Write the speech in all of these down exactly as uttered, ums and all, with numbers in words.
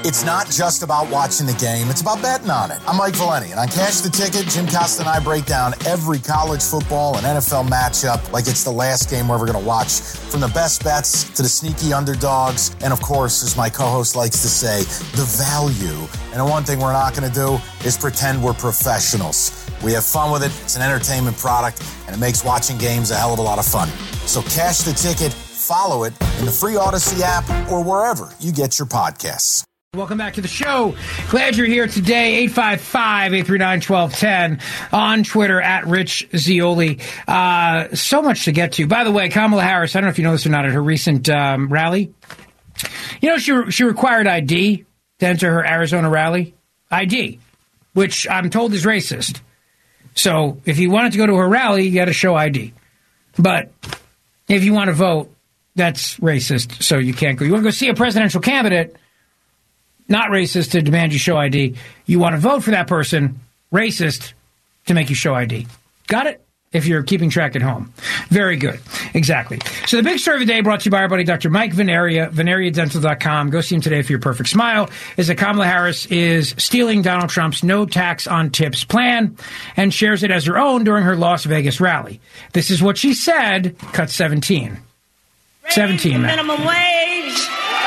It's not just about watching the game, it's about betting on it. I'm Mike Valeni, and on Cash the Ticket, Jim Costa and I break down every college football and N F L matchup like it's the last game we're ever going to watch, from the best bets to the sneaky underdogs, and of course, as my co-host likes to say, the value. And the one thing we're not going to do is pretend we're professionals. We have fun with it, it's an entertainment product, and it makes watching games a hell of a lot of fun. So Cash the Ticket, follow it in the free Odyssey app or wherever you get your podcasts. Welcome back to the show. Glad you're here today. eight five five, eight three nine, one two one zero on Twitter at Rich Zeoli. Uh, so much to get to. By the way, Kamala Harris, I don't know if you know this or not, at her recent um, rally, you know, she she required I D to enter her Arizona rally. I D, which I'm told is racist. So if you wanted to go to her rally, you got to show I D. But if you want to vote, that's racist, so you can't go. You want to go see a presidential candidate, not racist to demand you show I D. You want to vote for that person, racist to make you show I D. Got it? If you're keeping track at home. Very good. Exactly. So the big story of the day, brought to you by our buddy Doctor Mike Veneria, veneria dental dot com. Go see him today for your perfect smile. Is that Kamala Harris is stealing Donald Trump's no tax on tips plan and shares it as her own during her Las Vegas rally. This is what she said. Cut seventeen. Raise seventeen. the minimum wage.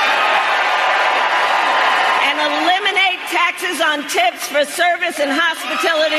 Taxes on tips for service and hospitality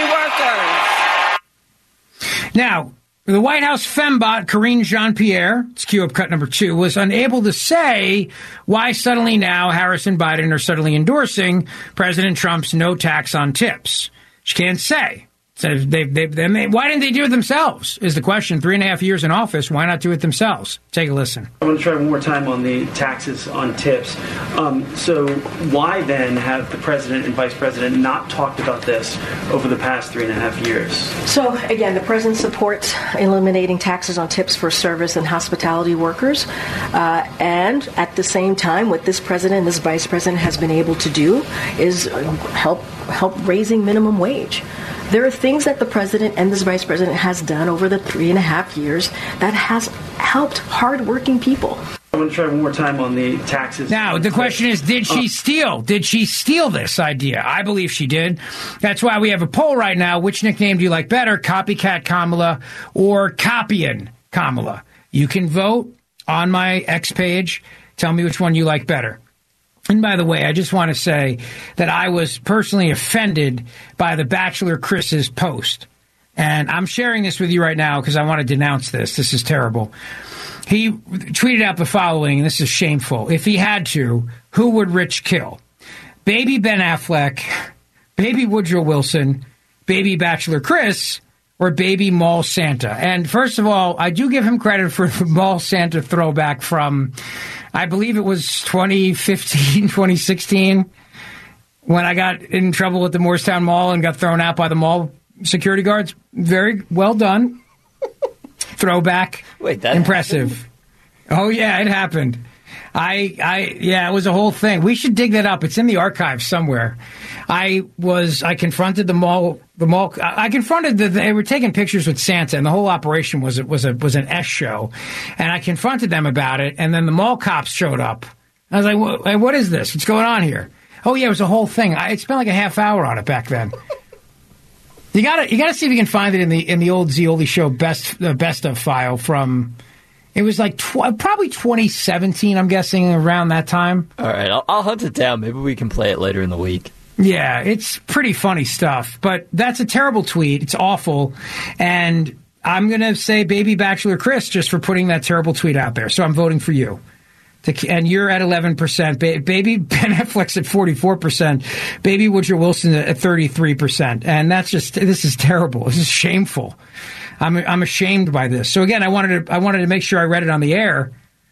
workers. Now, the White House fembot, Karine Jean-Pierre, it's cue up cut number two, was unable to say why suddenly now Harris and Biden are suddenly endorsing President Trump's no tax on tips. She can't say. So they, they, they, they, why didn't they do it themselves, is the question. Three and a half years in office, why not do it themselves? Take a listen. I want to try one more time on the taxes on tips. Um, so why then have the president and vice president not talked about this over the past three and a half years? So again, the president supports eliminating taxes on tips for service and hospitality workers. Uh, and at the same time, what this president and this vice president has been able to do is help help raising minimum wage. There are things that the president and this vice president has done over the three and a half years that has helped hardworking people. I want to try one more time on the taxes. Now, the question is, did she steal? Did she steal this idea? I believe she did. That's why we have a poll right now. Which nickname do you like better, Copycat Kamala or Copying Kamala? You can vote on my X page. Tell me which one you like better. And by the way, I just want to say that I was personally offended by the Bachelor Chris's post. And I'm sharing this with you right now because I want to denounce this. This is terrible. He tweeted out the following, and this is shameful. If he had to, who would Rich kill? Baby Ben Affleck, baby Woodrow Wilson, baby Bachelor Chris, or baby Mall Santa? And first of all, I do give him credit for the Mall Santa throwback from, I believe it was twenty fifteen, twenty sixteen, when I got in trouble at the Morristown Mall and got thrown out by the mall security guards. Very well done. Throwback. Wait, that impressive. Happened? Oh, yeah, it happened. I, I, yeah, it was a whole thing. We should dig that up. It's in the archives somewhere. I was, I confronted the mall, the mall, I confronted the, they were taking pictures with Santa, and the whole operation was, was a, was an S show. And I confronted them about it, and then the mall cops showed up. I was like, what, what is this? What's going on here? Oh, yeah, it was a whole thing. I spent like a half hour on it back then. You gotta, you gotta see if you can find it in the, in the old Zeoli show best, uh, best of file from, it was like tw- probably twenty seventeen, I'm guessing, around that time. All right, I'll, I'll hunt it down. Maybe we can play it later in the week. Yeah, it's pretty funny stuff. But that's a terrible tweet. It's awful. And I'm going to say baby Bachelor Chris just for putting that terrible tweet out there. So I'm voting for you. To, and you're at eleven percent. Ba- baby Ben Affleck's at forty-four percent. Baby Woodrow Wilson at thirty-three percent. And that's just, this is terrible. This is shameful. I'm I'm ashamed by this. So again, I wanted to I wanted to make sure I read it on the air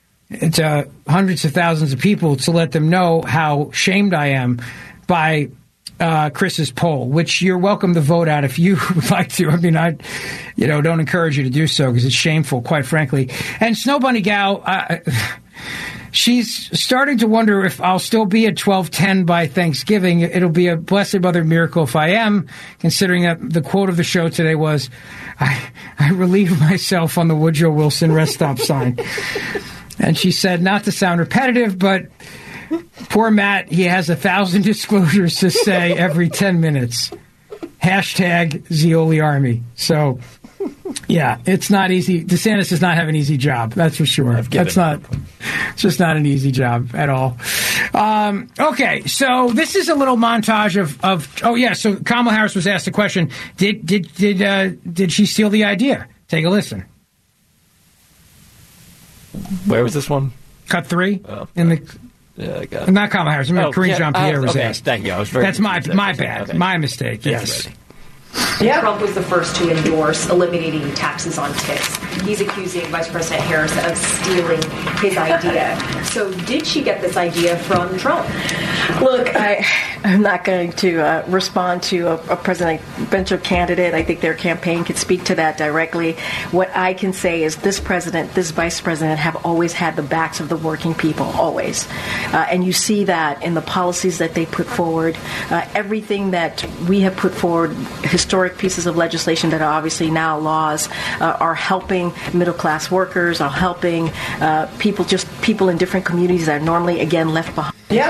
to hundreds of thousands of people to let them know how shamed I am by uh, Chris's poll, which you're welcome to vote out if you would like to. I mean, I, you know, don't encourage you to do so because it's shameful, quite frankly. And Snow Bunny Gal, uh, she's starting to wonder if I'll still be at twelve ten by Thanksgiving. It'll be a blessed mother miracle if I am, considering that the quote of the show today was, I, I relieve myself on the Woodrow Wilson rest stop sign. And she said, not to sound repetitive, but Poor Matt, he has a thousand disclosures to say every ten minutes. Hashtag Zeoli Army. So, yeah, it's not easy. DeSantis does not have an easy job. That's for sure. That's not, it's just not an easy job at all. Um, okay, so this is a little montage of, of, oh yeah, so Kamala Harris was asked a question. Did, did, did, uh, did she steal the idea? Take a listen. Where was this one? Cut three. Oh, in the, yeah, I got it. Not Kamala Harris. I mean, Oh, Karine yeah, Jean-Pierre uh, was okay, asked. thank you. I was very That's my confused. my bad. Okay. My mistake. Yes. Yes. Yeah. Trump was the first to endorse eliminating taxes on tips. He's accusing Vice President Harris of stealing his idea. So did she get this idea from Trump? Look, I, I'm not going to uh, respond to a, a presidential candidate. I think their campaign could speak to that directly. What I can say is this president, this vice president have always had the backs of the working people, always. Uh, and you see that in the policies that they put forward. Uh, everything that we have put forward, historic pieces of legislation that are obviously now laws, uh, are helping middle-class workers, are helping uh, people, just people in different communities that are normally, again, left behind. Yeah.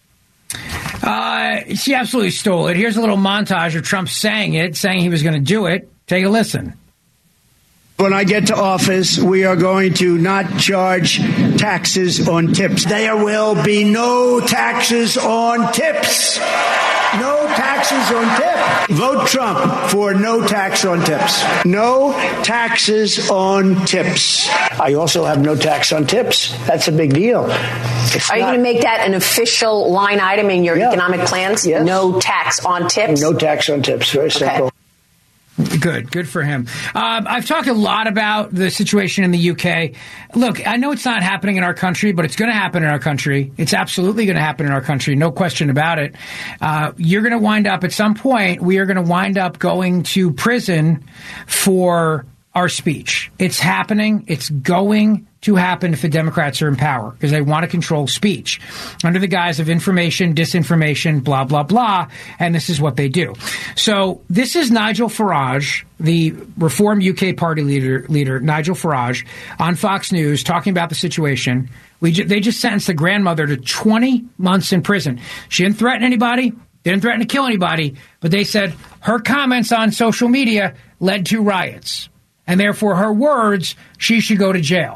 Uh, she absolutely stole it. Here's a little montage of Trump saying it, saying he was going to do it. Take a listen. When I get to office, we are going to not charge taxes on tips. There will be no taxes on tips. No taxes on tips. Vote Trump for no tax on tips. No taxes on tips. I also have no tax on tips. That's a big deal. It's Are you not- going to make that an official line item in your Yeah. economic plans? Yes. No tax on tips? No tax on tips. Very simple. Good. Good for him. Um, I've talked a lot about the situation in the U K. Look, I know it's not happening in our country, but it's going to happen in our country. It's absolutely going to happen in our country. No question about it. Uh, you're going to wind up at some point, we are going to wind up going to prison for our speech. It's happening. It's going to happen if the Democrats are in power because they want to control speech under the guise of information, disinformation, blah, blah, blah. And this is what they do. So this is Nigel Farage, the Reform U K party leader, leader Nigel Farage, on Fox News talking about the situation. We ju- they just sentenced the grandmother to twenty months in prison. She didn't threaten anybody, didn't threaten to kill anybody, but they said her comments on social media led to riots. And therefore, her words, she should go to jail.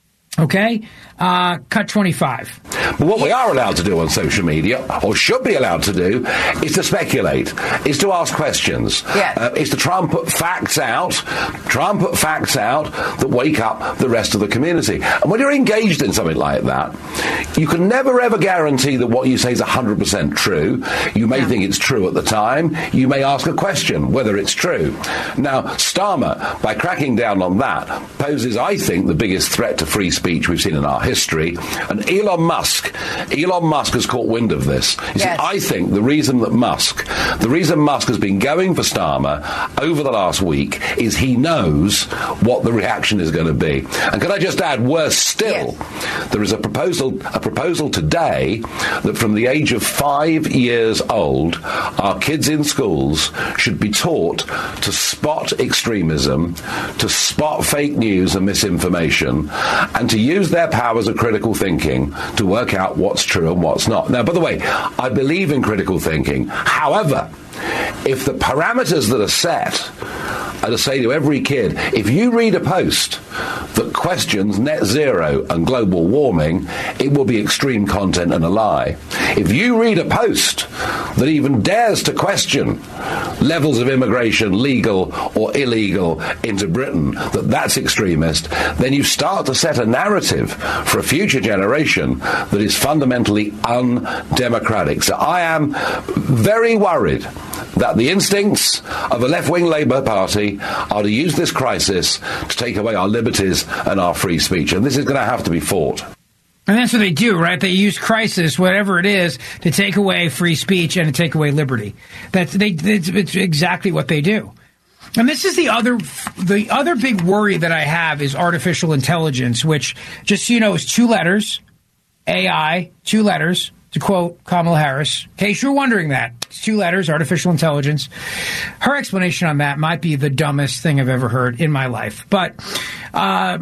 Okay? Uh, cut twenty-five. But what we are allowed to do on social media, or should be allowed to do, is to speculate, is to ask questions, Yes. uh, is to try and put facts out, try and put facts out that wake up the rest of the community. And when you're engaged in something like that, you can never ever guarantee that what you say is one hundred percent true. You may think it's true at the time. You may ask a question whether it's true. Now, Starmer, by cracking down on that, poses, I think, the biggest threat to free speech we've seen in our history. And Elon Musk, Elon Musk has caught wind of this. You Yes. see, I think the reason that Musk, the reason Musk has been going for Starmer over the last week is he knows what the reaction is going to be. And can I just add, worse still, there is a proposal, a proposal today that from the age of five years old, our kids in schools should be taught to spot extremism, to spot fake news and misinformation, and to use their powers of critical thinking to work out what's true and what's not. Now, by the way, I believe in critical thinking. However, if the parameters that are set are to say to every kid, if you read a post that questions net zero and global warming, it will be extreme content and a lie. If you read a post that even dares to question levels of immigration, legal or illegal, into Britain, that that's extremist, then you start to set a narrative for a future generation that is fundamentally undemocratic. So I am very worried that the instincts of a left-wing Labour Party are to use this crisis to take away our liberties and our free speech. And this is going to have to be fought. And that's what they do, right? They use crisis, whatever it is, to take away free speech and to take away liberty. That's they. It's, it's exactly what they do. And this is the other, the other big worry that I have is artificial intelligence, which, just so you know, is two letters, A I, two letters. To quote Kamala Harris, in case you're wondering that, it's two letters, artificial intelligence. Her explanation on that might be the dumbest thing I've ever heard in my life. But um,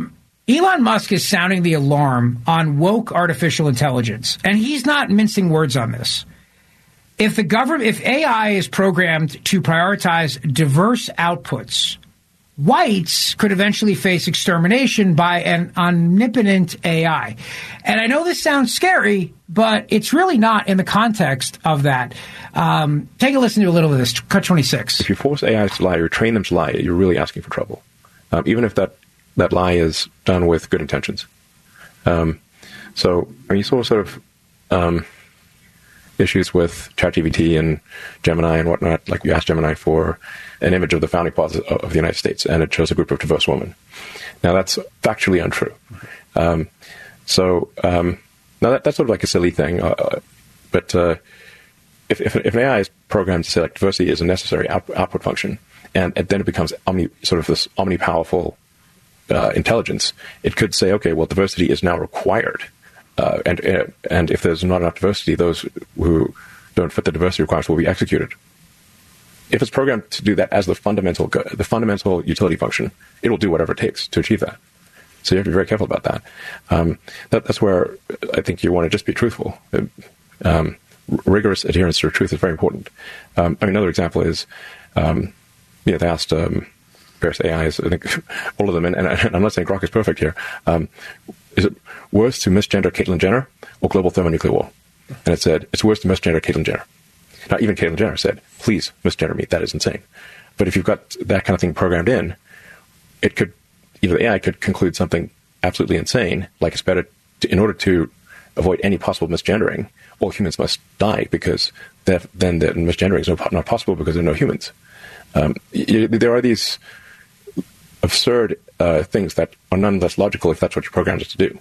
Elon Musk is sounding the alarm on woke artificial intelligence, and he's not mincing words on this. If the government, if A I is programmed to prioritize diverse outputs, whites could eventually face extermination by an omnipotent A I. And I know this sounds scary, but it's really not in the context of that. Um, take a listen to a little of this. Cut twenty-six. If you force A Is to lie or train them to lie, you're really asking for trouble, um, even if that, that lie is done with good intentions. Um, so I mean, you saw sort of um, issues with ChatGPT and Gemini and whatnot. Like you asked Gemini for an image of the founding fathers of the United States, and it shows a group of diverse women. Now, that's factually untrue. Um, so um, now that, that's sort of like a silly thing. Uh, but uh, if, if, if an A I is programmed to say like diversity is a necessary out, output function, and, and then it becomes omni, sort of this omni-powerful uh, intelligence, it could say, okay, well, diversity is now required. Uh, and uh, and if there's not enough diversity, those who don't fit the diversity requirements will be executed. If it's programmed to do that as the fundamental the fundamental utility function, it will do whatever it takes to achieve that. So you have to be very careful about that. Um, that that's where I think you want to just be truthful. Um, rigorous adherence to truth is very important. Um, I mean, another example is, um, you know, they asked um, various A Is, I think all of them, and, and I'm not saying Grok is perfect here. Um, is it worse to misgender Caitlyn Jenner or global thermonuclear war? And it said, it's worse to misgender Caitlyn Jenner. Now, even Caitlyn Jenner said, please misgender me. That is insane. But if you've got that kind of thing programmed in, it could, either the A I could conclude something absolutely insane, like it's better, to, in order to avoid any possible misgendering, all humans must die, because then the misgendering is no, not possible because there are no humans. Um, you, there are these absurd uh, things that are nonetheless logical if that's what you're programmed to do.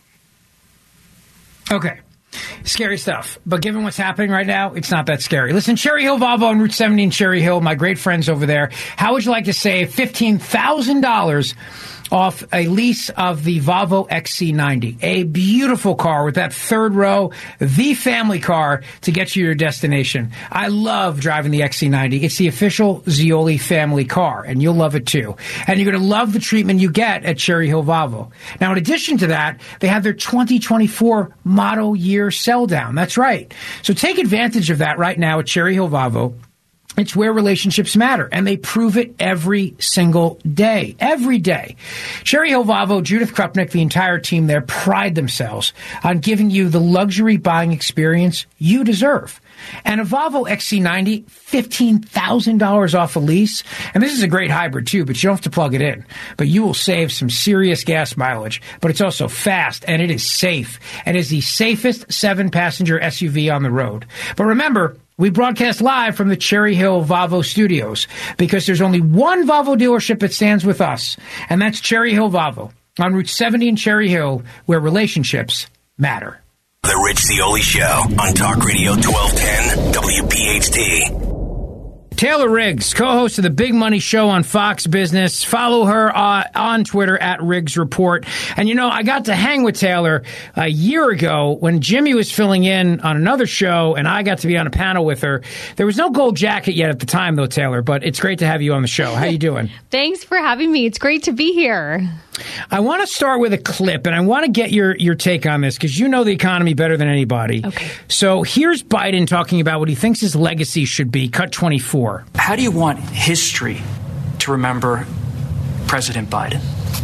Okay. Scary stuff. But given what's happening right now, it's not that scary. Listen, Cherry Hill Volvo on Route seventy in Cherry Hill, my great friends over there. How would you like to save fifteen thousand dollars off a lease of the Volvo X C ninety? A beautiful car with that third row, the family car to get you to your destination. I love driving the X C ninety. It's the official Zioli family car, and you'll love it too. And you're going to love the treatment you get at Cherry Hill Volvo. Now, in addition to that, they have their twenty twenty-four model year sell down. That's right. So take advantage of that right now at Cherry Hill Volvo. It's where relationships matter, and they prove it every single day. Every day. Cherry Hill Volvo, Judith Krupnick, the entire team there pride themselves on giving you the luxury buying experience you deserve. And a Volvo X C ninety, fifteen thousand dollars off a lease. And this is a great hybrid, too, but you don't have to plug it in. But you will save some serious gas mileage. But it's also fast, and it is safe, and is the safest seven-passenger S U V on the road. But remember, we broadcast live from the Cherry Hill Volvo studios because there's only one Volvo dealership that stands with us, and that's Cherry Hill Volvo on Route seventy in Cherry Hill, where relationships matter. The Rich Zioli Show on Talk Radio twelve ten W P H T. Taylor Riggs, co-host of the Big Money Show on Fox Business. Follow her uh, on Twitter at Riggs Report. And, you know, I got to hang with Taylor a year ago when Jimmy was filling in on another show, and I got to be on a panel with her. There was no gold jacket yet at the time, though, Taylor, but it's great to have you on the show. How you doing? Thanks for having me. It's great to be here. I want to start with a clip, and I want to get your, your take on this because you know the economy better than anybody. Okay. So here's Biden talking about what he thinks his legacy should be. Cut twenty-four. How do you want history to remember President Biden?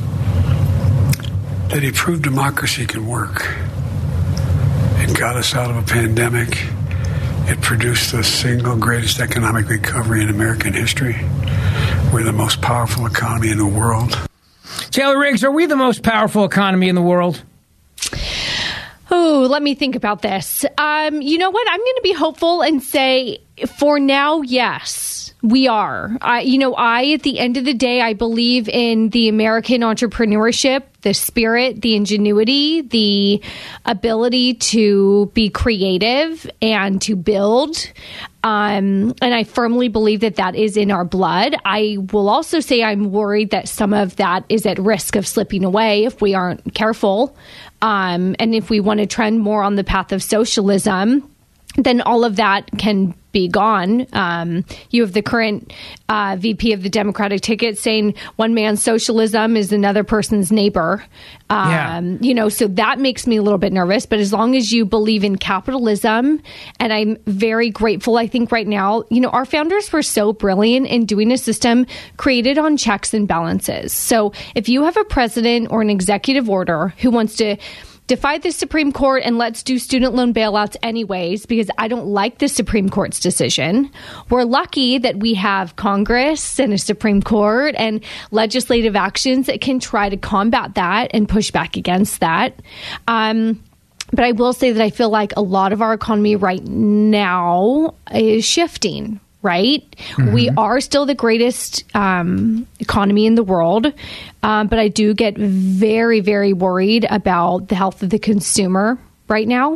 That he proved democracy can work. It got us out of a pandemic. It produced the single greatest economic recovery in American history. We're the most powerful economy in the world. Taylor Riggs, are we the most powerful economy in the world? Oh, let me think about this. Um, you know what? I'm going to be hopeful and say, for now, yes, we are. I, you know, I, at the end of the day, I believe in the American entrepreneurship, the spirit, the ingenuity, the ability to be creative and to build. Um, and I firmly believe that that is in our blood. I will also say I'm worried that some of that is at risk of slipping away if we aren't careful. Um, and if we want to trend more on the path of socialism, then all of that can be gone. Um, you have the current uh, V P of the Democratic ticket saying one man's socialism is another person's neighbor. Um, Yeah. You know, so that makes me a little bit nervous. But as long as you believe in capitalism, and I'm very grateful, I think right now, you know, our founders were so brilliant in doing a system created on checks and balances. So if you have a president or an executive order who wants to defy the Supreme Court and let's do student loan bailouts anyways, because I don't like the Supreme Court's decision. We're lucky that we have Congress and a Supreme Court and legislative actions that can try to combat that and push back against that. Um, but I will say that I feel like a lot of our economy right now is shifting. Right? Mm-hmm. We are still the greatest um, economy in the world. Um, but I do get very, very worried about the health of the consumer right now,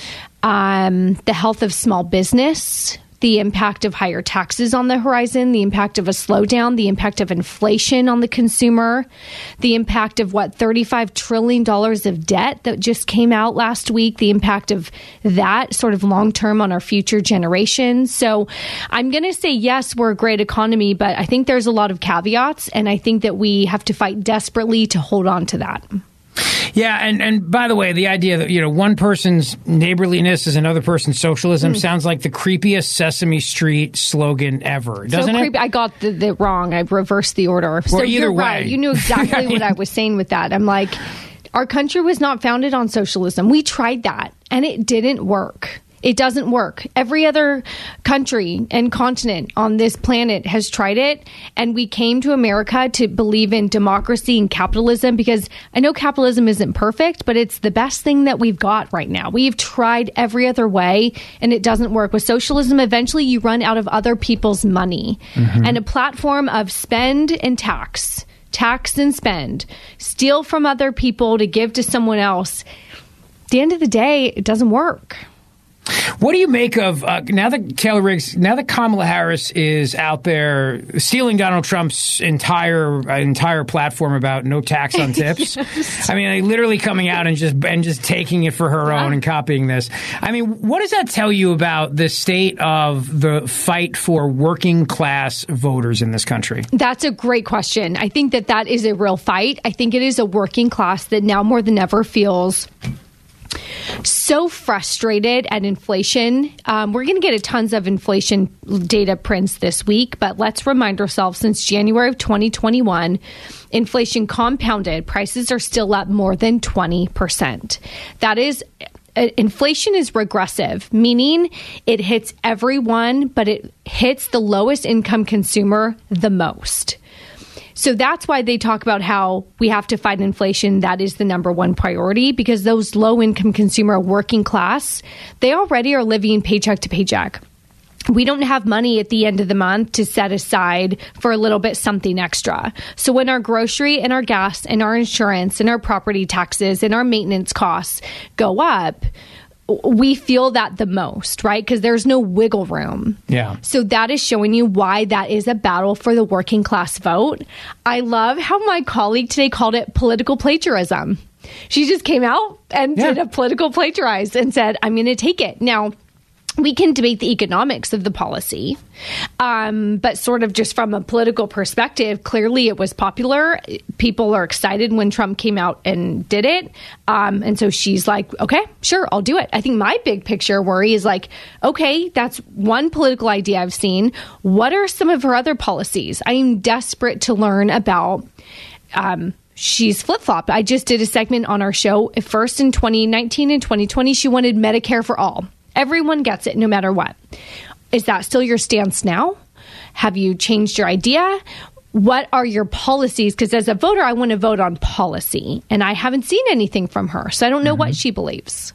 um, the health of small business, the impact of higher taxes on the horizon, the impact of a slowdown, the impact of inflation on the consumer, the impact of what, thirty-five trillion dollars of debt that just came out last week, the impact of that sort of long term on our future generations. So I'm going to say, yes, we're a great economy, but I think there's a lot of caveats, and I think that we have to fight desperately to hold on to that. Yeah, and, and by the way, the idea that, you know, one person's neighborliness is another person's socialism mm. sounds like the creepiest Sesame Street slogan ever, doesn't so it? Creepy. I got the, the wrong. I reversed the order. Well, so either you're way. right. You knew exactly what I was saying with that. I'm like, our country was not founded on socialism. We tried that, and it didn't work. It doesn't work. Every other country and continent on this planet has tried it. And we came to America to believe in democracy and capitalism because I know capitalism isn't perfect, but it's the best thing that we've got right now. We've tried every other way and it doesn't work. With socialism, eventually you run out of other people's money. Mm-hmm. And a platform of spend and tax, tax and spend, steal from other people to give to someone else. At the end of the day, it doesn't work. What do you make of uh, now that Taylor Riggs, now that Kamala Harris is out there stealing Donald Trump's entire uh, entire platform about no tax on tips? Yes. I mean, like, literally coming out and just and just taking it for her yeah. own and copying this. I mean, what does that tell you about the state of the fight for working class voters in this country? That's a great question. I think that that is a real fight. I think it is a working class that now more than ever feels so frustrated at inflation. Um, we're going to get a tons of inflation data prints this week, but let's remind ourselves since January of twenty twenty-one, inflation compounded. Prices are still up more than twenty percent. That is, uh, inflation is regressive, meaning it hits everyone, but it hits the lowest income consumer the most. So that's why they talk about how we have to fight inflation. That is the number one priority because those low-income consumer working class, they already are living paycheck to paycheck. We don't have money at the end of the month to set aside for a little bit something extra. So when our grocery and our gas and our insurance and our property taxes and our maintenance costs go up, we feel that the most, right? Because there's no wiggle room. Yeah. So that is showing you why that is a battle for the working class vote. I love how my colleague today called it political plagiarism. She just came out and yeah. did a political plagiarize and said, I'm going to take it. Now, we can debate the economics of the policy, um, but sort of just from a political perspective, clearly it was popular. People are excited when Trump came out and did it. Um, and so she's like, okay, sure, I'll do it. I think my big picture worry is like, okay, that's one political idea I've seen. What are some of her other policies? I am desperate to learn about. Um, She's flip-flopped. I just did a segment on our show. First in twenty nineteen and twenty twenty, she wanted Medicare for all. Everyone gets it no matter what. Is that still your stance now? Have you changed your idea? What are your policies? Because as a voter, I want to vote on policy. And I haven't seen anything from her. So I don't know mm-hmm. what she believes.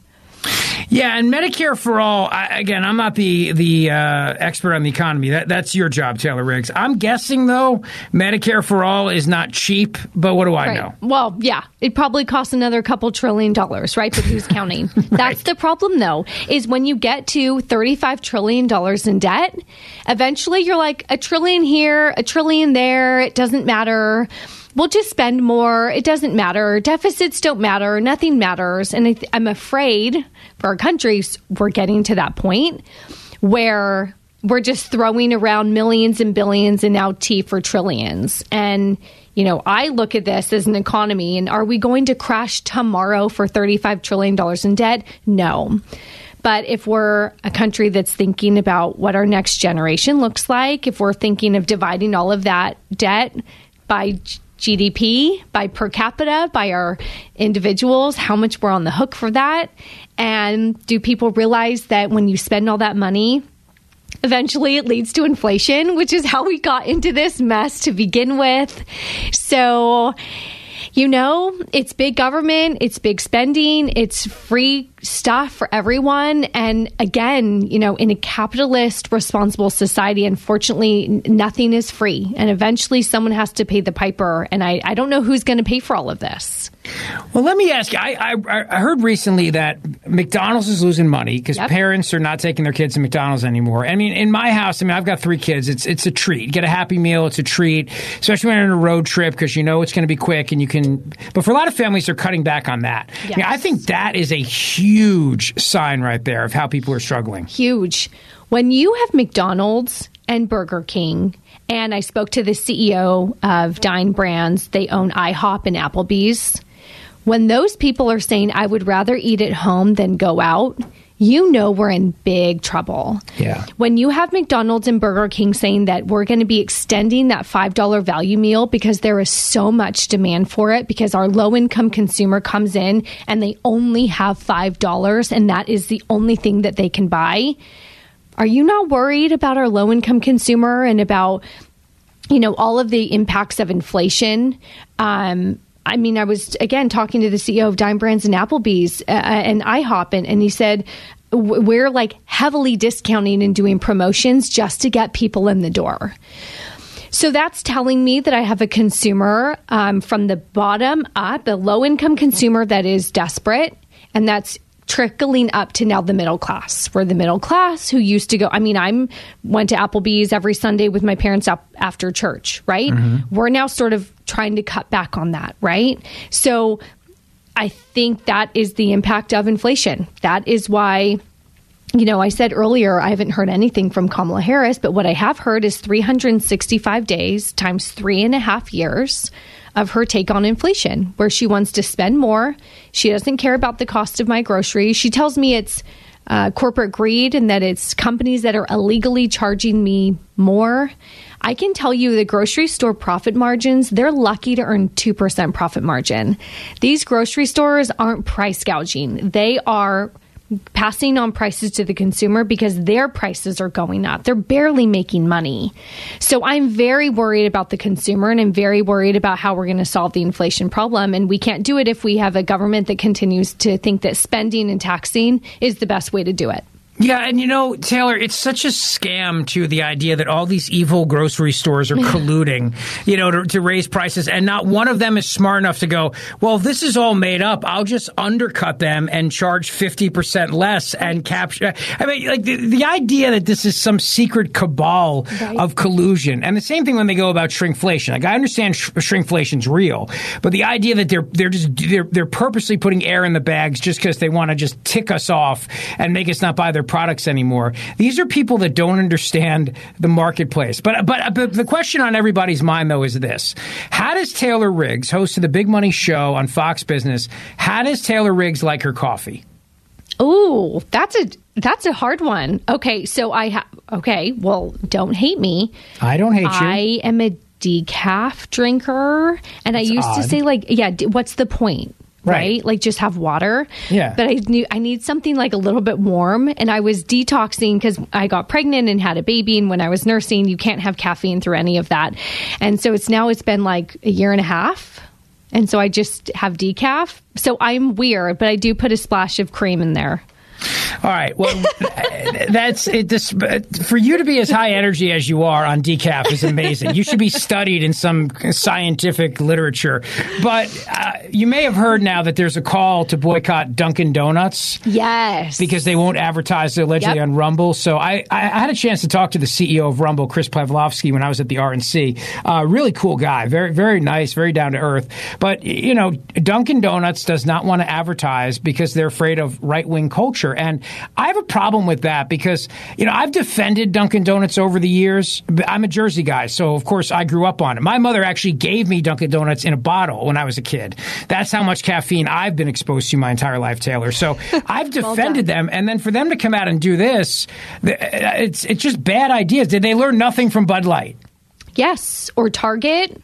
Yeah, and Medicare for all, I, again, I'm not the the uh, expert on the economy. That That's your job, Taylor Riggs. I'm guessing, though, Medicare for all is not cheap, but what do I right. know? Well, yeah, it probably costs another couple trillion dollars, right? But who's counting? right. That's the problem, though, is when you get to thirty-five trillion dollars in debt, eventually you're like a trillion here, a trillion there, it doesn't matter. we'll just spend more. It doesn't matter. Deficits don't matter. Nothing matters. And I th- I'm afraid for our countries, we're getting to that point where we're just throwing around millions and billions and now T for trillions. And, you know, I look at this as an economy, and are we going to crash tomorrow for thirty-five trillion dollars in debt? No. But if we're a country that's thinking about what our next generation looks like, if we're thinking of dividing all of that debt by G D P, by per capita, by our individuals, how much we're on the hook for that, and do people realize that when you spend all that money, eventually it leads to inflation, which is how we got into this mess to begin with. So, you know, it's big government, it's big spending, it's free stuff for everyone. And again, you know, in a capitalist, responsible society, unfortunately, nothing is free. And eventually someone has to pay the piper. And I, I don't know who's going to pay for all of this. Well, let me ask you, I, I, I heard recently that McDonald's is losing money because yep. parents are not taking their kids to McDonald's anymore. I mean, in my house, I mean, I've got three kids. It's it's a treat. You get a Happy Meal. It's a treat, especially when you're on a road trip because you know it's going to be quick and you can. But for a lot of families, they're cutting back on that. Yes. I mean, I think that is a huge sign right there of how people are struggling. Huge. When you have McDonald's and Burger King, and I spoke to the C E O of Dine Brands, they own IHOP and Applebee's. When those people are saying, I would rather eat at home than go out, you know we're in big trouble. Yeah. When you have McDonald's and Burger King saying that we're going to be extending that five dollar value meal because there is so much demand for it, because our low-income consumer comes in and they only have five dollars and that is the only thing that they can buy, are you not worried about our low-income consumer and about, you know, all of the impacts of inflation? Um I mean, I was, again, talking to the C E O of Dine Brands and Applebee's uh, and IHOP, and, and he said, we're like heavily discounting and doing promotions just to get people in the door. So that's telling me that I have a consumer um, from the bottom up, the low-income consumer that is desperate, and that's trickling up to now the middle class. We're the middle class who used to go. I mean, I'm went to Applebee's every Sunday with my parents up after church, right? Mm-hmm. We're now sort of trying to cut back on that, right? So I think that is the impact of inflation. That is why, you know, I said earlier, I haven't heard anything from Kamala Harris, but what I have heard is three hundred sixty-five days times three and a half years of her take on inflation, where she wants to spend more. She doesn't care about the cost of my groceries. She tells me it's uh, corporate greed and that it's companies that are illegally charging me more. I can tell you the grocery store profit margins, they're lucky to earn two percent profit margin. These grocery stores aren't price gouging. They are passing on prices to the consumer because their prices are going up. They're barely making money. So I'm very worried about the consumer, and I'm very worried about how we're going to solve the inflation problem. And we can't do it if we have a government that continues to think that spending and taxing is the best way to do it. Yeah, and you know, Taylor, it's such a scam, too, the idea that all these evil grocery stores are colluding, you know, to, to raise prices, and not one of them is smart enough to go, well, if this is all made up, I'll just undercut them and charge fifty percent less and capture. I mean, like, the, the idea that this is some secret cabal right. of collusion, and the same thing when they go about shrinkflation. Like, I understand sh- shrinkflation's real, but the idea that they're they're just they're, they're purposely putting air in the bags just because they want to just tick us off and make us not buy their products anymore. These are people that don't understand the marketplace. But, but but the question on everybody's mind, though, is this. How does Taylor Riggs, host of the Big Money Show on Fox Business, how does Taylor Riggs like her coffee? Ooh, that's a that's a hard one. Okay, so I have, okay, well, don't hate me. I don't hate you. I am a decaf drinker, and that's I used odd. to say, like, yeah, what's the point? Right. right? Like, just have water. Yeah. But I knew I need something like a little bit warm. And I was detoxing because I got pregnant and had a baby. And when I was nursing, you can't have caffeine through any of that. And so it's now it's been like a year and a half. And so I just have decaf. So I'm weird, but I do put a splash of cream in there. All right. Well, that's it. This, for you to be as high energy as you are on decaf is amazing. You should be studied in some scientific literature. But uh, you may have heard now that there's a call to boycott Dunkin' Donuts. Yes. Because they won't advertise allegedly yep. on Rumble. So I, I had a chance to talk to the C E O of Rumble, Chris Pavlovski, when I was at the R N C. Uh, really cool guy. Very, very nice, very down to earth. But, you know, Dunkin' Donuts does not want to advertise because they're afraid of right-wing culture. And I have a problem with that because, you know, I've defended Dunkin' Donuts over the years. I'm a Jersey guy, so of course I grew up on it. My mother actually gave me Dunkin' Donuts in a bottle when I was a kid. That's how much caffeine I've been exposed to my entire life, Taylor. So I've defended well them, and then for them to come out and do this, it's it's just bad ideas. Did they learn nothing from Bud Light? Yes, or Target.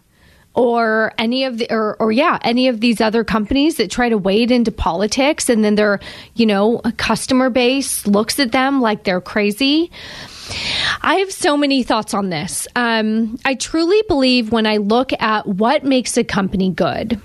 Or any of the, or, or yeah, any of these other companies that try to wade into politics, and then their, you know, customer base looks at them like they're crazy. I have so many thoughts on this. Um, I truly believe when I look at what makes a company good,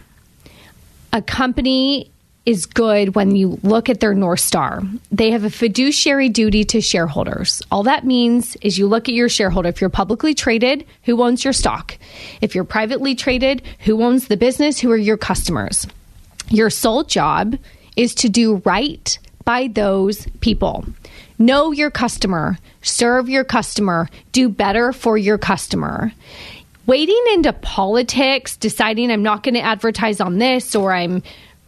a company is good when you look at their North Star. They have a fiduciary duty to shareholders. All that means is you look at your shareholder. If you're publicly traded, who owns your stock? If you're privately traded, who owns the business? Who are your customers? Your sole job is to do right by those people. Know your customer, serve your customer, do better for your customer. Wading into politics, deciding I'm not going to advertise on this or I'm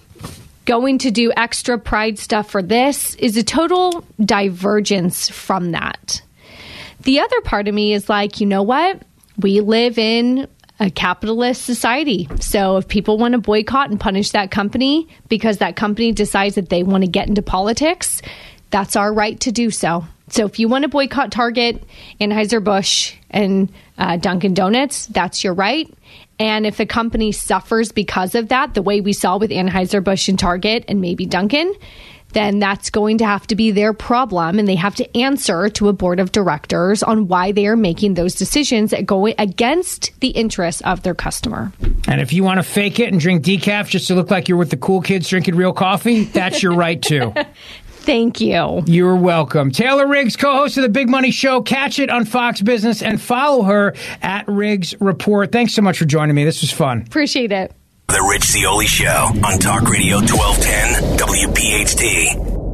going to do extra pride stuff for this is a total divergence from that. The other part of me is like, you know what? We live in a capitalist society. So if people want to boycott and punish that company because that company decides that they want to get into politics, that's our right to do so. So if you want to boycott Target, Anheuser-Busch, and uh, Dunkin' Donuts, that's your right. And if a company suffers because of that, the way we saw with Anheuser-Busch and Target and maybe Dunkin', then that's going to have to be their problem. And they have to answer to a board of directors on why they are making those decisions that go against the interests of their customer. And if you want to fake it and drink decaf just to look like you're with the cool kids drinking real coffee, that's your right too. Thank you. You're welcome. Taylor Riggs, co-host of the Big Money Show. Catch it on Fox Business and follow her at Riggs Report. Thanks so much for joining me. This was fun. Appreciate it. The Rich Zeoli Show on Talk Radio twelve ten W P H T.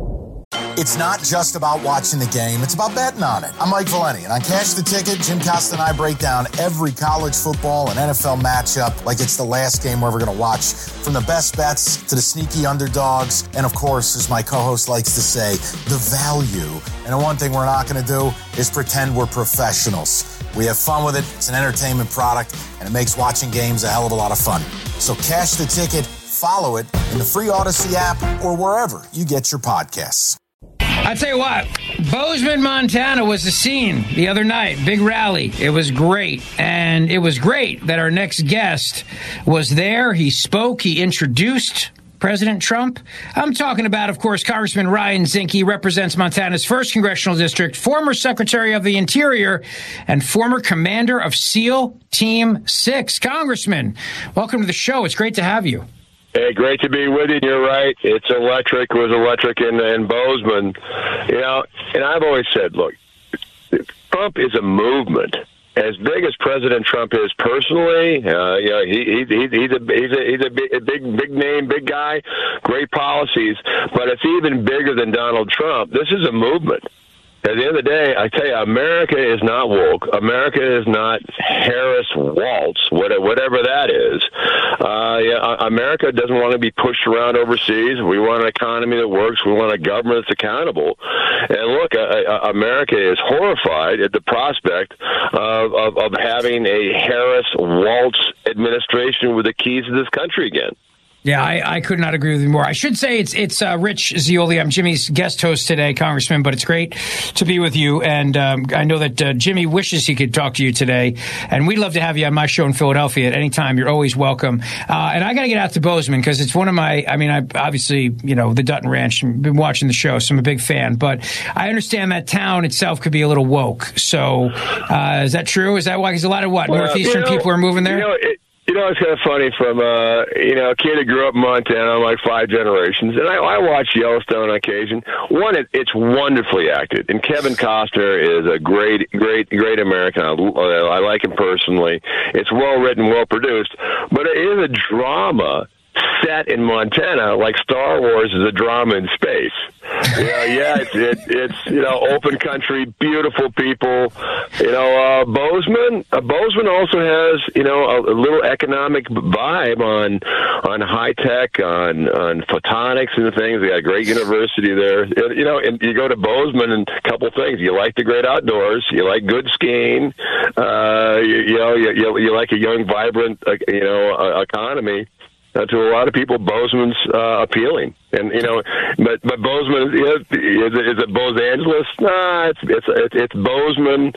It's not just about watching the game, it's about betting on it. I'm Mike Valeni, and on Cash the Ticket, Jim Costa and I break down every college football and N F L matchup like it's the last game we're going to watch, from the best bets to the sneaky underdogs, and of course, as my co-host likes to say, the value. And the one thing we're not going to do is pretend we're professionals. We have fun with it, it's an entertainment product, and it makes watching games a hell of a lot of fun. So Cash the Ticket, follow it in the free Odyssey app or wherever you get your podcasts. I tell you what, Bozeman, Montana was the scene the other night. Big rally. It was great. And it was great that our next guest was there. He spoke. He introduced President Trump. I'm talking about, of course, Congressman Ryan Zinke. He represents Montana's first congressional district, former Secretary of the Interior, and former commander of SEAL Team six. Congressman, welcome to the show. It's great to have you. Hey, great to be with you. You're right. It's electric. It was electric in, in Bozeman. You know, and I've always said, look, Trump is a movement. As big as President Trump is personally, uh, you know, he, he, he, he's a he's a he's a big, a big big name, big guy, great policies. But it's even bigger than Donald Trump. This is a movement. At the end of the day, I tell you, America is not woke. America is not Harris Waltz, whatever that is. Uh, yeah, America doesn't want to be pushed around overseas. We want an economy that works. We want a government that's accountable. And look, uh, America is horrified at the prospect of, of, of having a Harris Waltz administration with the keys to this country again. Yeah, I, I could not agree with you more. I should say it's it's uh, Rich Zeoli. I'm Jimmy's guest host today, Congressman, but it's great to be with you. And um, I know that uh, Jimmy wishes he could talk to you today. And we'd love to have you on my show in Philadelphia at any time. You're always welcome. Uh, and I got to get out to Bozeman because it's one of my, I mean, I obviously, you know, the Dutton Ranch, I've been watching the show, so I'm a big fan. But I understand that town itself could be a little woke. So uh, is that true? Is that why? Because a lot of what? Well, Northeastern you know, people are moving there? You know, it, You know, it's kind of funny from, uh, you know, a kid who grew up in Montana, like five generations, and I, I watch Yellowstone on occasion. One, it, it's wonderfully acted, and Kevin Costner is a great, great, great American. I, I like him personally. It's well written, well produced, but it is a drama set in Montana, like Star Wars is a drama in space. You know, yeah, it's it, it's you know open country, beautiful people. You know, uh, Bozeman. Uh, Bozeman also has you know a, a little economic vibe on on high tech, on on photonics and things. They got a great university there. You know, and you go to Bozeman and a couple things. You like the great outdoors. You like good skiing. Uh, you, you know, you, you you like a young, vibrant, uh, you know, uh, economy. Uh, to a lot of people, Bozeman's uh, appealing, and you know, but but Bozeman is, is it, is it Bose Angeles? Nah, it's it's it's, it's Bozeman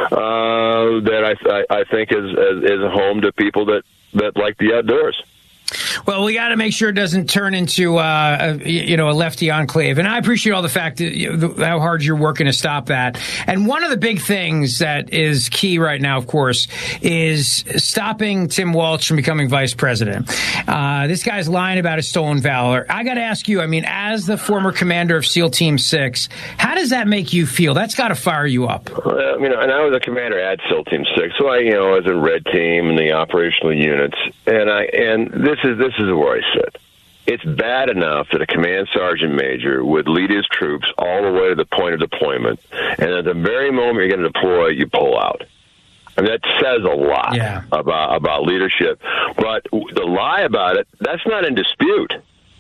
uh, that I, I I think is is a home to people that, that like the outdoors. Well, we got to make sure it doesn't turn into, uh, a, you know, a lefty enclave. And I appreciate all the fact that you know, how hard you're working to stop that. And one of the big things that is key right now, of course, is stopping Tim Walz from becoming vice president. Uh, this guy's lying about his stolen valor. I got to ask you, I mean, as the former commander of SEAL Team six, how does that make you feel? That's got to fire you up. Well, you know, and I was a commander at SEAL Team six, so I, you know, was a red team in the operational units, and I, and this is this is where I sit. It's bad enough that a command sergeant major would lead his troops all the way to the point of deployment, and at the very moment you're going to deploy, you pull out. I mean, that says a lot yeah. about about leadership. But the lie about it, that's not in dispute.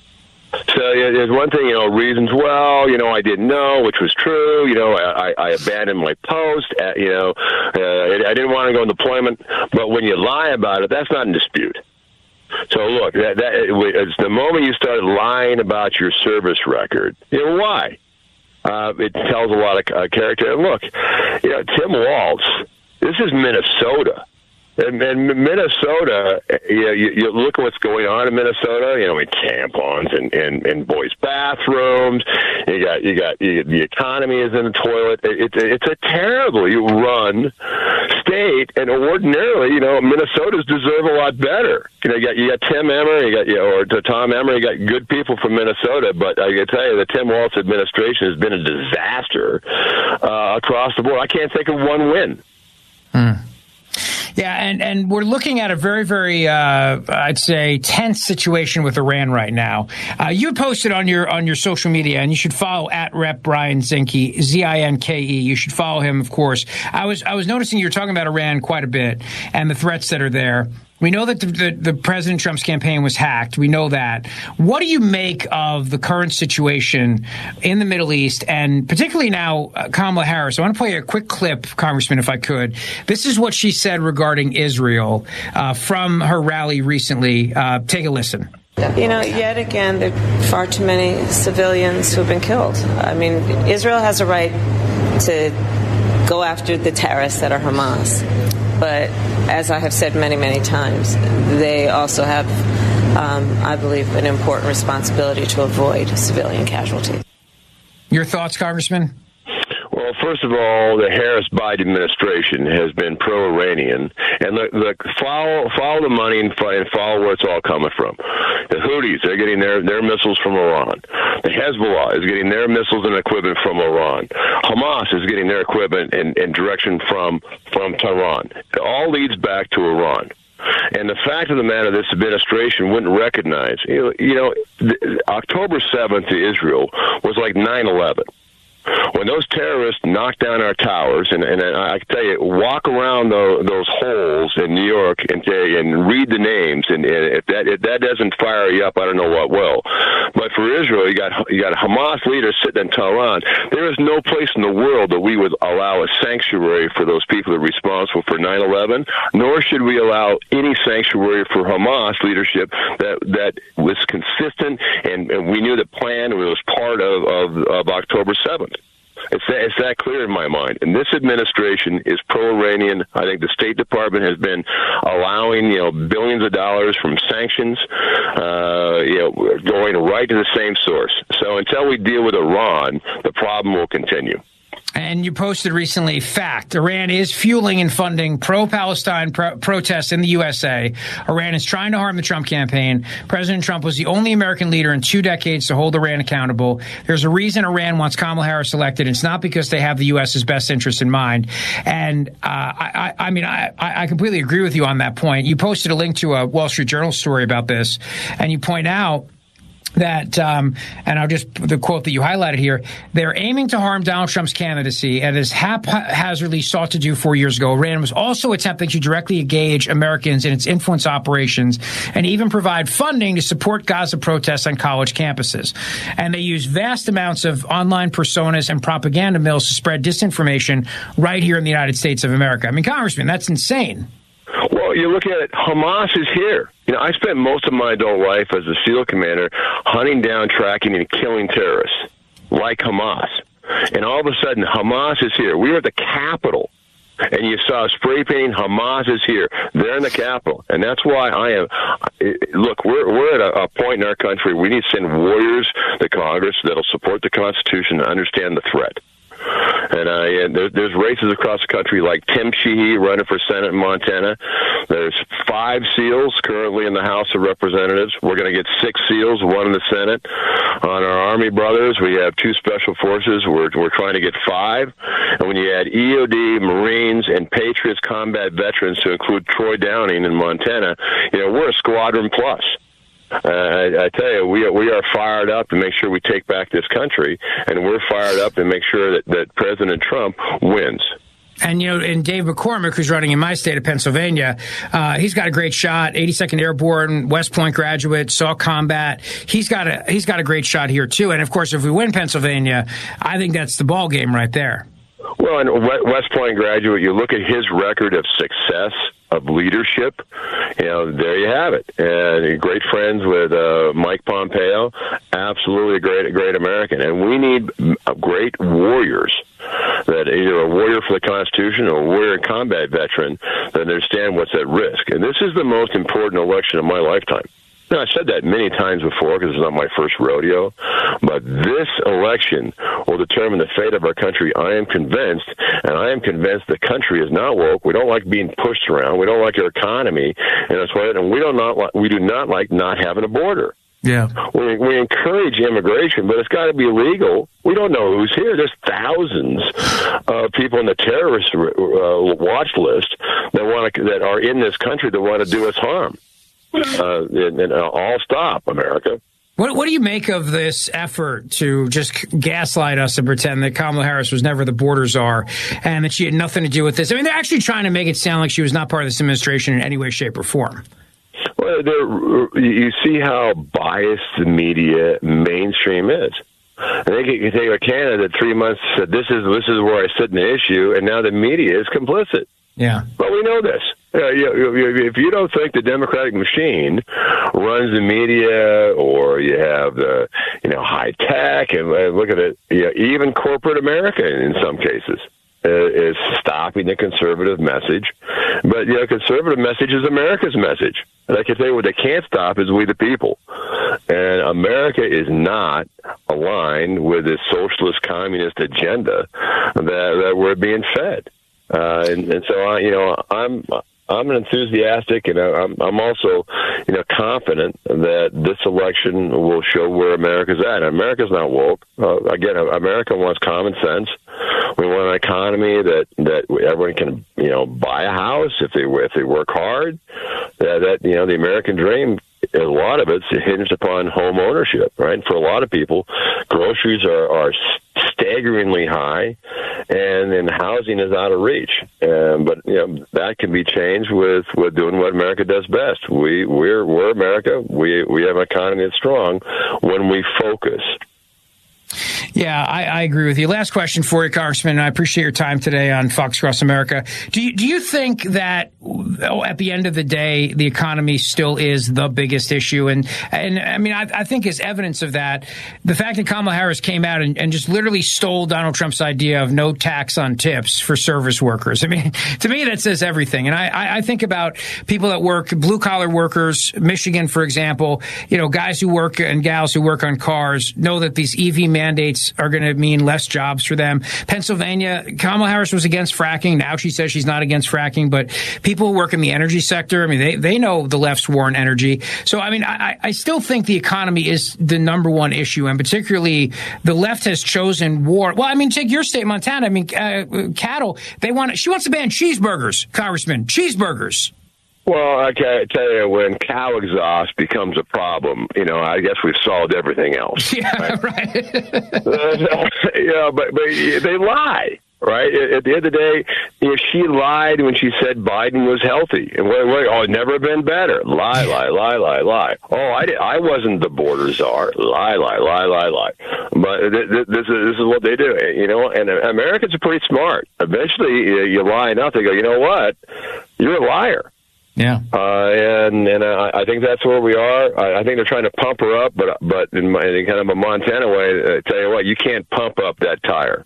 So there's one thing, you know, reasons, well, you know, I didn't know, which was true. You know, I, I abandoned my post. Uh, you know, uh, I didn't want to go on deployment. But when you lie about it, that's not in dispute. So look, that, that it's the moment you started lying about your service record. You know why? Uh, it tells a lot of uh, character. And look, you know, Tim Walz. This is Minnesota. And, and Minnesota, you, know, you, you look at what's going on in Minnesota. You know, with tampons and, and, and boys' bathrooms. You got you got you, the economy is in the toilet. It's it, it's a terribly run state, and ordinarily, you know, Minnesotans deserve a lot better. You know, you got you got Tim Emmer, you got you know, or Tom Emmer, you got good people from Minnesota, but I can tell you, the Tim Walz administration has been a disaster uh, across the board. I can't think of one win. Hmm. Yeah, and, and we're looking at a very, very, uh, I'd say, tense situation with Iran right now. Uh, you posted on your on your social media, and you should follow at Rep Brian Zinke, Z I N K E. You should follow him, of course. I was I was noticing you're talking about Iran quite a bit and the threats that are there. We know that the, the, the President Trump's campaign was hacked. We know that. What do you make of the current situation in the Middle East, and particularly now uh, Kamala Harris? I want to play a quick clip, Congressman, if I could. This is what she said regarding Israel uh, from her rally recently. Uh, take a listen. You know, yet again, there are far too many civilians who have been killed. I mean, Israel has a right to go after the terrorists that are Hamas. But as I have said many, many times, they also have, um, I believe, an important responsibility to avoid civilian casualties. Your thoughts, Congressman? Well, first of all, the Harris-Biden administration has been pro-Iranian, and look, look, follow follow the money and follow where it's all coming from. The Houthis, they're getting their, their missiles from Iran. The Hezbollah is getting their missiles and equipment from Iran. Hamas is getting their equipment and, and direction from from Tehran. It all leads back to Iran. And the fact of the matter, this administration wouldn't recognize, you know, you know the, October seventh to Israel was like nine eleven. When those terrorists knocked down our towers, and, and I can tell you, walk around the, those holes in New York and, and read the names, and, and if that if that doesn't fire you up, I don't know what will. But for Israel, you got you got a Hamas leader sitting in Tehran. There is no place in the world that we would allow a sanctuary for those people that are responsible for nine eleven, nor should we allow any sanctuary for Hamas leadership that that was consistent, and, and we knew the plan was part of, of, of October seventh. It's that, it's that clear in my mind. And this administration is pro-Iranian. I think the State Department has been allowing, you know, billions of dollars from sanctions, uh, you know, going right to the same source. So until we deal with Iran, the problem will continue. And you posted recently, fact, Iran is fueling and funding pro-Palestine pro- protests in the U S A. Iran is trying to harm the Trump campaign. President Trump was the only American leader in two decades to hold Iran accountable. There's a reason Iran wants Kamala Harris elected. It's not because they have the U S's best interests in mind. And uh, I, I, I mean, I, I completely agree with you on that point. You posted a link to a Wall Street Journal story about this, and you point out that, um, and I'll just, the quote that you highlighted here, they're aiming to harm Donald Trump's candidacy, and as haphazardly sought to do four years ago, Iran was also attempting to directly engage Americans in its influence operations and even provide funding to support Gaza protests on college campuses. And they use vast amounts of online personas and propaganda mills to spread disinformation right here in the United States of America. I mean, Congressman, that's insane. Well, you look at it, Hamas is here. You know, I spent most of my adult life as a SEAL commander hunting down, tracking, and killing terrorists like Hamas. And all of a sudden, Hamas is here. We were at the Capitol, and you saw spray painting, Hamas is here. They're in the Capitol. And that's why I am, look, we're, we're at a, a point in our country, we need to send warriors to Congress that'll support the Constitution and understand the threat. And, uh, and there, there's races across the country like Tim Sheehy running for Senate in Montana. There's five SEALs currently in the House of Representatives. We're going to get six SEALs, one in the Senate. On our Army brothers, we have two Special Forces. We're, we're trying to get five. And when you add E O D, Marines, and Patriots combat veterans to include Troy Downing in Montana, you know, we're a squadron plus. Uh, I, I tell you, we are, we are fired up to make sure we take back this country, and we're fired up to make sure that, that President Trump wins. And, you know, and Dave McCormick, who's running in my state of Pennsylvania, uh, he's got a great shot, eighty-second Airborne, West Point graduate, saw combat. He's got a he's got a great shot here, too. And, of course, if we win Pennsylvania, I think that's the ball game right there. Well, and West Point graduate, you look at his record of success, of leadership, you know, there you have it. And great friends with uh, Mike Pompeo, absolutely a great, a great American. And we need great warriors, that either a warrior for the Constitution or a warrior combat veteran that understand what's at risk. And this is the most important election of my lifetime. Now, I said that many times before because it's not my first rodeo, but this election will determine the fate of our country. I am convinced, and I am convinced the country is not woke. We don't like being pushed around. We don't like our economy, and that's why. And we don't not like, we do not like not having a border. Yeah, we we encourage immigration, but it's got to be legal. We don't know who's here. There's thousands of people on the terrorist uh, watch list that want to, that are in this country that want to do us harm. Uh, and, and all stop, America. What, what do you make of this effort to just gaslight us and pretend that Kamala Harris was never the border czar and that she had nothing to do with this? I mean, they're actually trying to make it sound like she was not part of this administration in any way, shape, or form. Well, you see how biased the media mainstream is. I think you can take a candidate that three months said, this is, this is where I sit in the issue, and now the media is complicit. Yeah. But we know this. Uh, you, you, if you don't think the Democratic machine runs the media, or you have the, you know, high tech, and uh, look at it, you know, even corporate America in some cases uh, is stopping the conservative message. But, you know, conservative message is America's message. And I can tell you what they can't stop is we the people. And America is not aligned with this socialist communist agenda that, that we're being fed. Uh, and, and so, I, you know, I'm I'm enthusiastic, and I'm I'm also, you know, confident that this election will show where America's at. America's not woke. Uh, again, America wants common sense. We want an economy that that everyone can, you know, buy a house if they if they work hard. That, that you know, the American dream, a lot of it's hinged upon home ownership, right? For a lot of people, groceries are, are staggeringly high, and then housing is out of reach. Um, but you know, that can be changed with, with doing what America does best. We we're we're America. We we have an economy that's strong when we focus. Yeah, I, I agree with you. Last question for you, Congressman. I appreciate your time today on Fox Across America. Do you, do you think that oh, at the end of the day, the economy still is the biggest issue? And, and I mean, I, I think as evidence of that, the fact that Kamala Harris came out and, and just literally stole Donald Trump's idea of no tax on tips for service workers. I mean, to me, that says everything. And I, I, I think about people that work, blue-collar workers, Michigan, for example, you know, guys who work and gals who work on cars know that these E V mandates are going to mean less jobs for them. Pennsylvania, Kamala Harris was against fracking. Now she says she's not against fracking, but people who work in the energy sector, I mean, they, they know the left's war on energy. So, I mean, I, I still think the economy is the number one issue, and particularly the left has chosen war. Well, I mean, take your state, Montana. I mean, uh, cattle, they want, she wants to ban cheeseburgers, Congressman, cheeseburgers. Well, I can tell you, when cow exhaust becomes a problem, you know, I guess we've solved everything else. Yeah, right. right. you know, but, but they lie, right? At the end of the day, you know, she lied when she said Biden was healthy. And wait, wait, oh, never been better. Lie, lie, lie, lie, lie. Oh, I, did, I wasn't the border czar. Lie, lie, lie, lie, lie. But th- th- this is this is what they do, you know. And Americans are pretty smart. Eventually, you, you lie enough, they go, you know what? You're a liar. Yeah, uh, and and uh, I think that's where we are. I, I think they're trying to pump her up, but but in, my, in kind of a Montana way, I tell you what, you can't pump up that tire.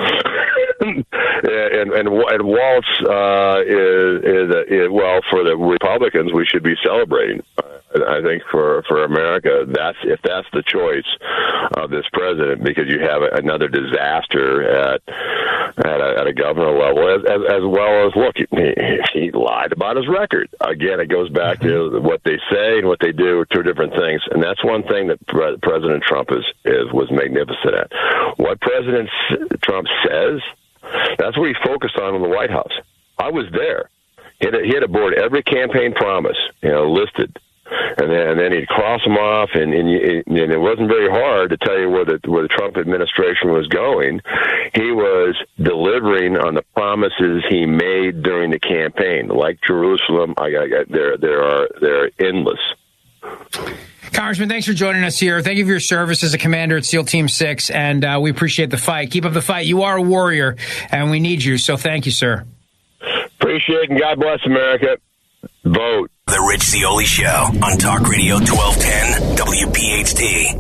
and and and, and Waltz uh, is is, a, is well, for the Republicans, we should be celebrating. I think for for America, that's if that's the choice of this president, because you have another disaster at at a, at a governor level, as, as as well as look, he, he lied about his record. Again, it goes back to what they say and what they do are two different things, and that's one thing that Pre- President Trump is is was magnificent at. What President Trump says, that's what he focused on in the White House. I was there. He had, he had aboard every campaign promise, you know, listed. And then, and then he'd cross them off, and, and, and it wasn't very hard to tell you where the, where the Trump administration was going. He was delivering on the promises he made during the campaign, like Jerusalem. I, I, there, there are they're endless. Congressman, thanks for joining us here. Thank you for your service as a commander at SEAL Team six, and uh, we appreciate the fight. Keep up the fight. You are a warrior, and we need you, so thank you, sir. Appreciate it, and God bless America. Vote. The Rich Zeoli Show on Talk Radio twelve ten W P H T.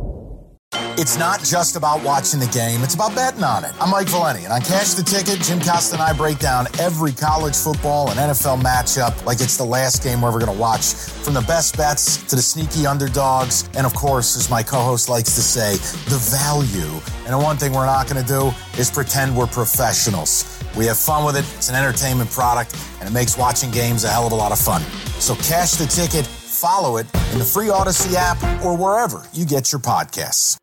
It's not just about watching the game, it's about betting on it. I'm Mike Valeni, and on Cash the Ticket, Jim Costa and I break down every college football and N F L matchup like it's the last game we're ever going to watch, from the best bets to the sneaky underdogs, and of course, as my co-host likes to say, the value. And the one thing we're not going to do is pretend we're professionals. We have fun with it, it's an entertainment product, and it makes watching games a hell of a lot of fun. So Cash the Ticket, follow it in the free Odyssey app or wherever you get your podcasts.